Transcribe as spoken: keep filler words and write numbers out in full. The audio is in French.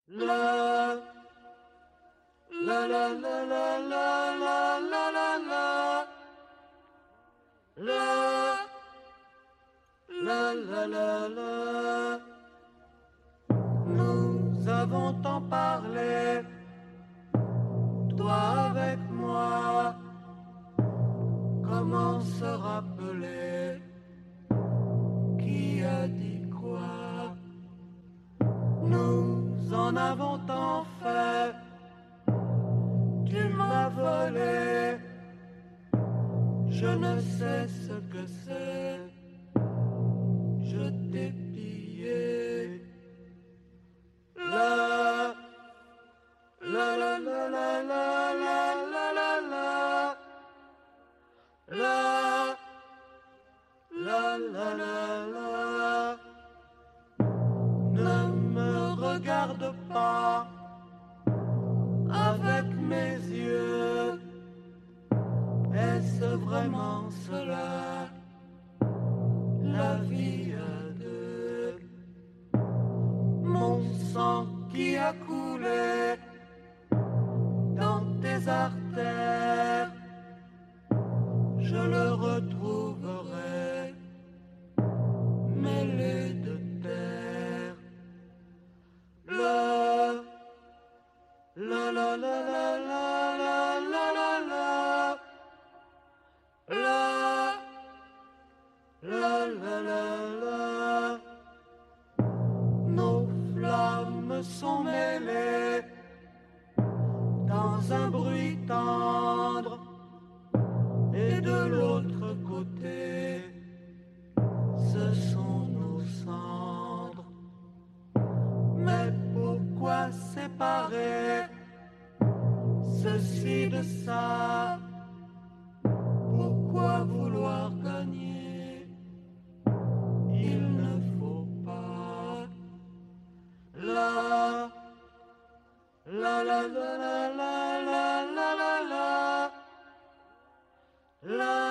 La la la la la la la la la la la la la la la. Nous avons tant parlé, toi avec moi. Comment se rappeler qui a dit quoi? Nous en avons tant fait. Tu m'as volé, je ne sais ce que c'est. Je t'ai pillé. La la la la la la la la la la la la la la la. Ne me regarde pas avec mes yeux. Est-ce vraiment cela, la vie à deux? Mon sang qui a coulé dans tes artères, je le retrouverai mêlé de terre. La la la la la la la la la la la la la la. Nos flammes sont mêlées dans un bruit tendre, et de l'autre côté, ce sont nos cendres. Mais pourquoi séparer ceci de ça? Pourquoi vouloir gagner? Il ne faut pas. La la la la la la la la la la.